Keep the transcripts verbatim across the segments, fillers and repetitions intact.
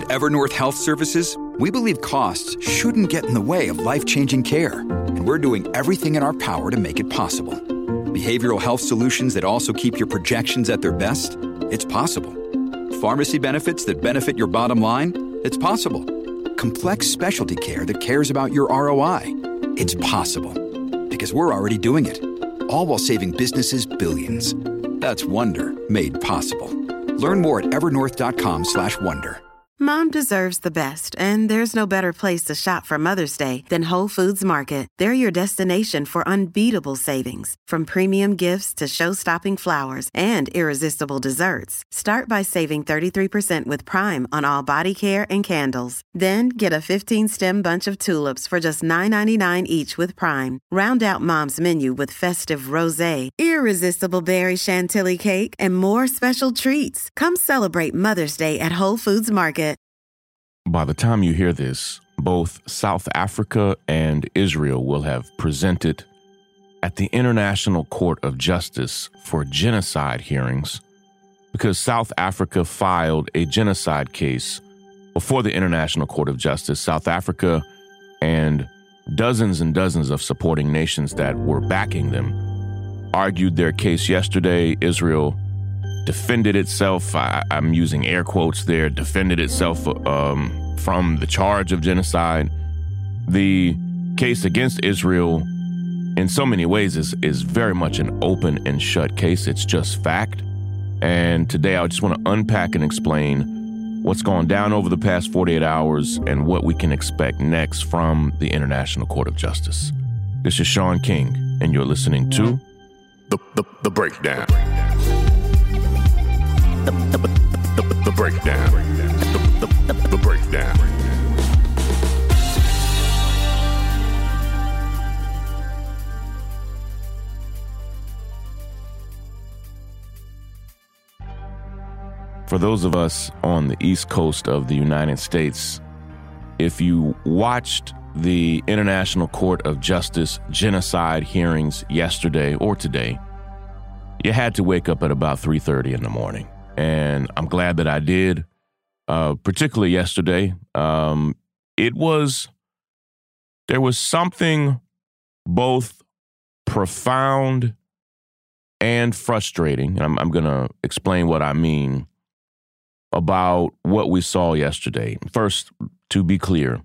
Evernorth Health Services, we believe costs shouldn't get in the way of life-changing care, and we're doing everything in our power to make it possible. Behavioral health solutions that also keep your projections at their best? It's possible. Pharmacy benefits that benefit your bottom line? It's possible. Complex specialty care that cares about your R O I? It's possible. Because we're already doing it. All while saving businesses billions. That's Wonder made possible. Learn more at evernorth.com slash wonder. Mom deserves the best, and there's no better place to shop for Mother's Day than Whole Foods Market. They're your destination for unbeatable savings, from premium gifts to show-stopping flowers and irresistible desserts. Start by saving thirty-three percent with Prime on all body care and candles. Then get a fifteen-stem bunch of tulips for just nine ninety-nine each with Prime. Round out Mom's menu with festive rosé, irresistible berry chantilly cake, and more special treats. Come celebrate Mother's Day at Whole Foods Market. By the time you hear this, both South Africa and Israel will have presented at the International Court of Justice for genocide hearings because South Africa filed a genocide case before the International Court of Justice. South Africa and dozens and dozens of supporting nations that were backing them argued their case yesterday. Israel defended itself, I, I'm using air quotes there, defended itself um, from the charge of genocide. The case against Israel, in so many ways, is, is very much an open and shut case. It's just fact. And today I just want to unpack and explain what's gone down over the past forty-eight hours and what we can expect next from the International Court of Justice. This is Sean King, and you're listening to The, the, the Breakdown. The, the, the, the, the Breakdown. The, the, the, the Breakdown. For those of us on the East Coast of the United States, if you watched the International Court of Justice genocide hearings yesterday or today, you had to wake up at about three thirty in the morning. And I'm glad that I did, uh, particularly yesterday. Um, it was, there was something both profound and frustrating, and I'm, I'm going to explain what I mean, about what we saw yesterday. First, to be clear,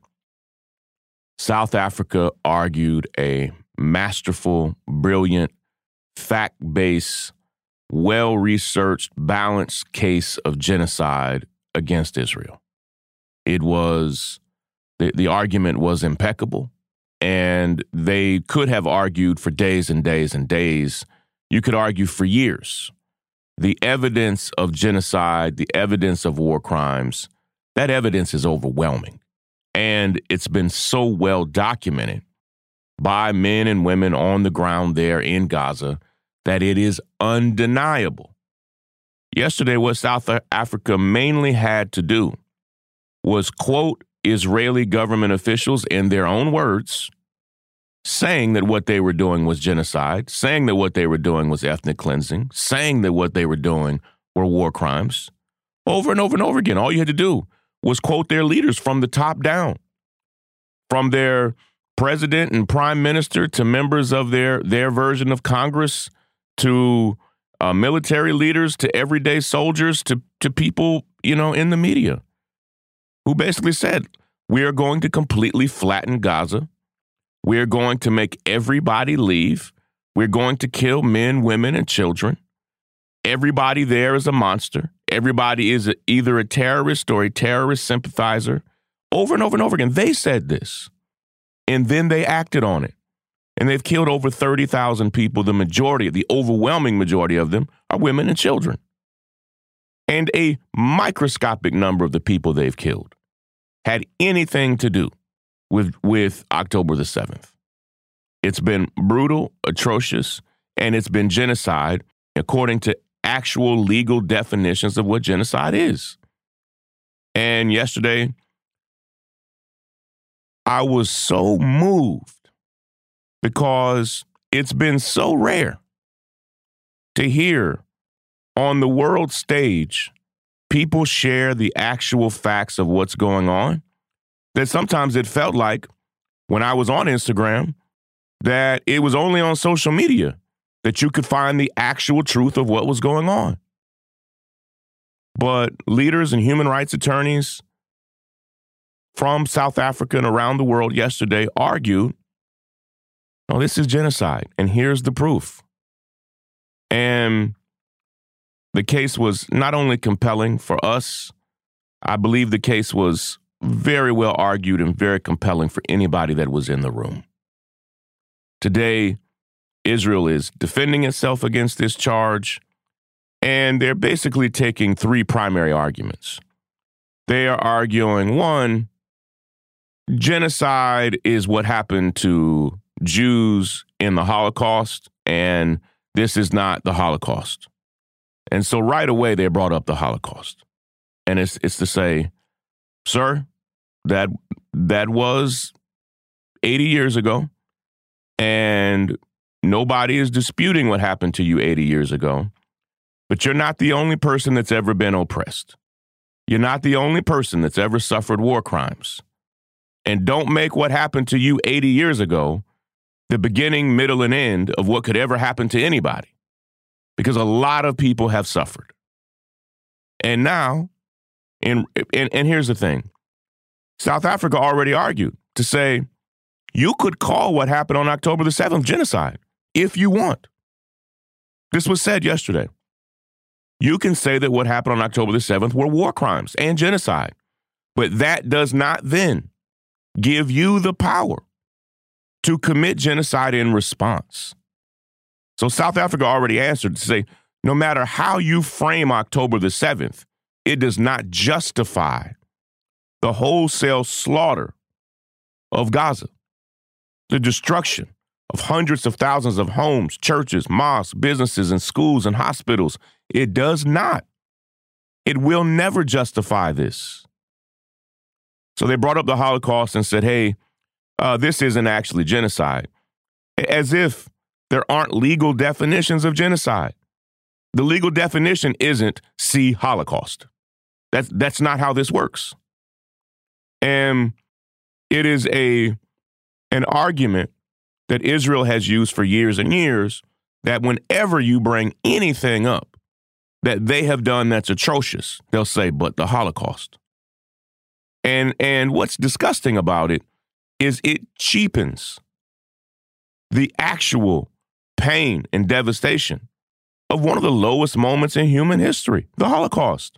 South Africa argued a masterful, brilliant, fact-based, well-researched, balanced case of genocide against Israel. It was, the, the argument was impeccable, and they could have argued for days and days and days. You could argue for years. The evidence of genocide, the evidence of war crimes, that evidence is overwhelming. And it's been so well documented by men and women on the ground there in Gaza that it is undeniable. Yesterday, what South Africa mainly had to do was quote Israeli government officials in their own words, saying that what they were doing was genocide, saying that what they were doing was ethnic cleansing, saying that what they were doing were war crimes. Over and over and over again, all you had to do was quote their leaders from the top down, from their president and prime minister to members of their, their version of Congress, to uh, military leaders, to everyday soldiers, to, to people, you know, in the media, who basically said, we are going to completely flatten Gaza. We're going to make everybody leave. We're going to kill men, women, and children. Everybody there is a monster. Everybody is a, either a terrorist or a terrorist sympathizer. Over and over and over again, they said this. And then they acted on it. And they've killed over thirty thousand people. The majority, the overwhelming majority of them are women and children. And a microscopic number of the people they've killed had anything to do with, with October the seventh. It's been brutal, atrocious, and it's been genocide according to actual legal definitions of what genocide is. And yesterday, I was so moved because it's been so rare to hear on the world stage people share the actual facts of what's going on, that sometimes it felt like when I was on Instagram that it was only on social media that you could find the actual truth of what was going on. But leaders and human rights attorneys from South Africa and around the world yesterday argued, oh, this is genocide, and here's the proof. And the case was not only compelling for us, I believe the case was very well argued and very compelling for anybody that was in the room. Today, Israel is defending itself against this charge, and they're basically taking three primary arguments. They are arguing, one, genocide is what happened to Jews in the Holocaust, and this is not the Holocaust. And so right away, they brought up the Holocaust. And it's it's to say, sir, that that was eighty years ago, and nobody is disputing what happened to you eighty years ago. But you're not the only person that's ever been oppressed. You're not the only person that's ever suffered war crimes. And don't make what happened to you eighty years ago the beginning, middle, and end of what could ever happen to anybody. Because a lot of people have suffered. And now, and, and, and here's the thing. South Africa already argued to say, you could call what happened on October the seventh genocide if you want. This was said yesterday. You can say that what happened on October the seventh were war crimes and genocide. But that does not then give you the power to commit genocide in response. So South Africa already answered to say, no matter how you frame October the seventh, it does not justify the wholesale slaughter of Gaza, the destruction of hundreds of thousands of homes, churches, mosques, businesses, and schools and hospitals. It does not. It will never justify this. So they brought up the Holocaust and said, hey, uh, this isn't actually genocide. As if there aren't legal definitions of genocide. The legal definition isn't see Holocaust. That's, that's not how this works. And it is a an argument that Israel has used for years and years, that whenever you bring anything up that they have done that's atrocious, they'll say, but the Holocaust. And, and what's disgusting about it is it cheapens the actual pain and devastation of one of the lowest moments in human history, the Holocaust.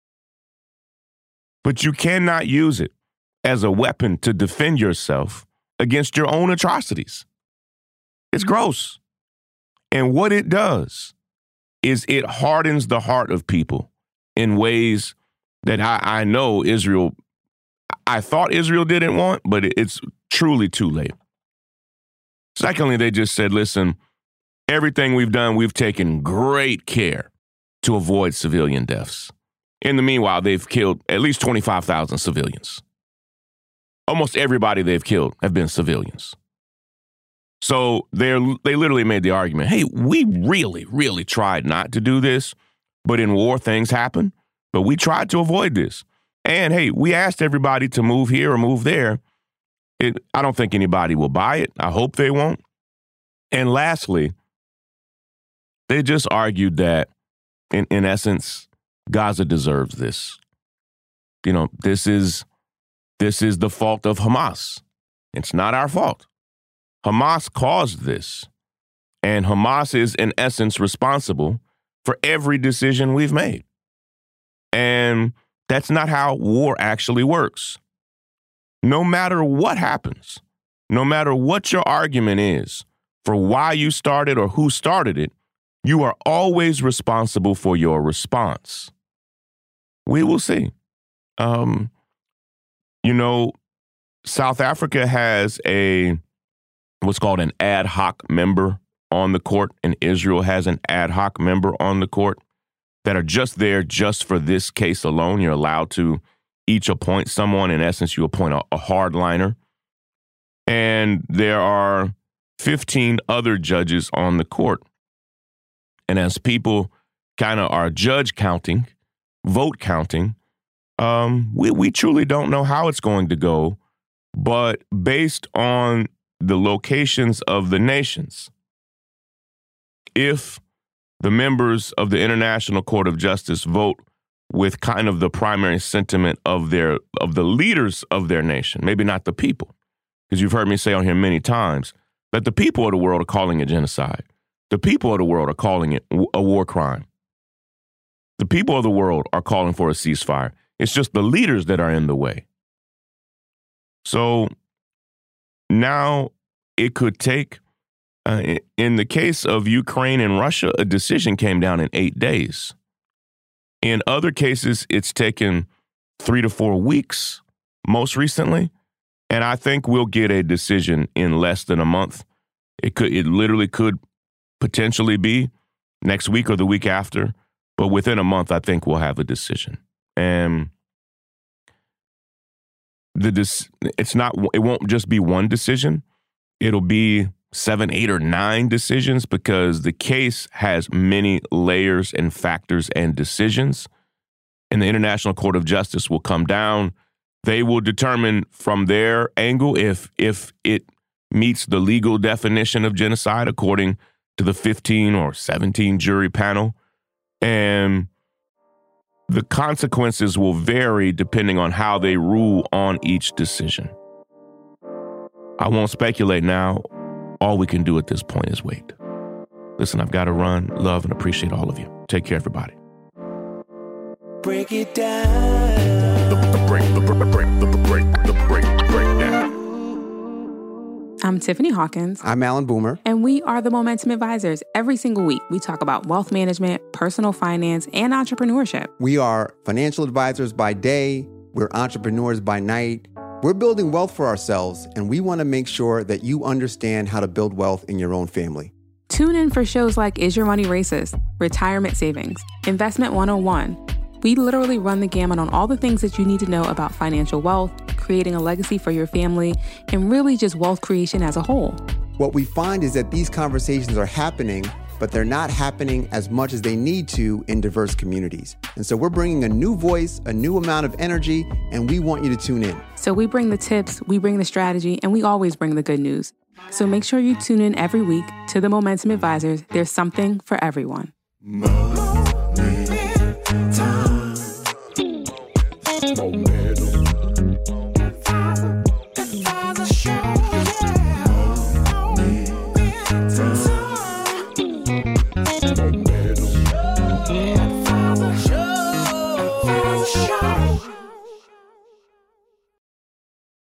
But you cannot use it as a weapon to defend yourself against your own atrocities. It's gross. And what it does is it hardens the heart of people in ways that I, I know Israel, I thought Israel didn't want, but it, it's truly too late. Secondly, they just said, listen, everything we've done, we've taken great care to avoid civilian deaths. In the meanwhile, they've killed at least twenty-five thousand civilians. Almost everybody they've killed have been civilians. So they're, they literally made the argument, hey, we really, really tried not to do this, but in war things happen, but we tried to avoid this. And hey, we asked everybody to move here or move there. It, I don't think anybody will buy it. I hope they won't. And lastly, they just argued that, in, in essence, Gaza deserves this. You know, this is this is the fault of Hamas. It's not our fault. Hamas caused this. And Hamas is, in essence, responsible for every decision we've made. And that's not how war actually works. No matter what happens, no matter what your argument is for why you started or who started it, you are always responsible for your response. We will see. Um, you know, South Africa has a what's called an ad hoc member on the court, and Israel has an ad hoc member on the court that are just there just for this case alone. You're allowed to each appoint someone. In essence, you appoint a, a hardliner. And there are fifteen other judges on the court. And as people kind of are judge counting vote counting. Um, we, we truly don't know how it's going to go, but based on the locations of the nations, if the members of the International Court of Justice vote with kind of the primary sentiment of their of the leaders of their nation, maybe not the people, because you've heard me say on here many times that the people of the world are calling it genocide. The people of the world are calling it a war crime. The people of the world are calling for a ceasefire. It's just the leaders that are in the way. So now it could take, uh, in the case of Ukraine and Russia, a decision came down in eight days. In other cases, it's taken three to four weeks, most recently. And I think we'll get a decision in less than a month. It could, it literally could potentially be next week or the week after. But within a month, I think we'll have a decision. And the dis- it's not, it won't just be one decision. It'll be seven, eight, or nine decisions because the case has many layers and factors and decisions. And the International Court of Justice will come down. They will determine from their angle if if it meets the legal definition of genocide according to the fifteen or seventeen jury panel. And the consequences will vary depending on how they rule on each decision. I won't speculate now. All we can do at this point is wait. Listen, I've got to run. Love and appreciate all of you. Take care, everybody. Break it down. The, the break, the break, the break, the break, the break, the breakdown. I'm Tiffany Hawkins. I'm Alan Boomer. And we are the Momentum Advisors. Every single week, we talk about wealth management, personal finance, and entrepreneurship. We are financial advisors by day. We're entrepreneurs by night. We're building wealth for ourselves, and we want to make sure that you understand how to build wealth in your own family. Tune in for shows like Is Your Money Racist? Retirement Savings, Investment one oh one. We literally run the gamut on all the things that you need to know about financial wealth, creating a legacy for your family, and really just wealth creation as a whole. What we find is that these conversations are happening, but they're not happening as much as they need to in diverse communities. And so we're bringing a new voice, a new amount of energy, and we want you to tune in. So we bring the tips, we bring the strategy, and we always bring the good news. So make sure you tune in every week to the Momentum Advisors. There's something for everyone. Momentum.